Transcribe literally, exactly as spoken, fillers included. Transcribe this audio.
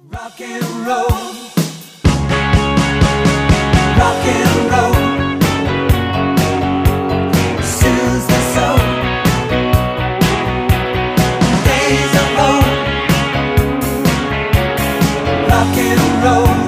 Rock and roll. Rock and roll. Soothes the soul. Days of old. Rock and roll.